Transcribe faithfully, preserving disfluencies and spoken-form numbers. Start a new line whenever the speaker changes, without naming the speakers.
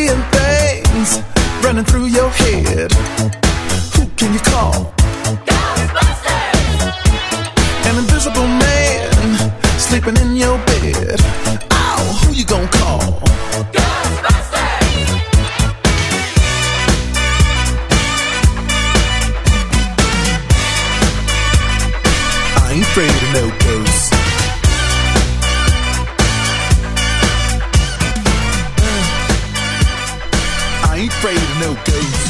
million things running through your head. Who can you call? Ghostbusters! An invisible man sleeping in your bed. Oh, who you gonna call? Ghostbusters! I ain't afraid of no ghosts. I ain't afraid of no ghosts.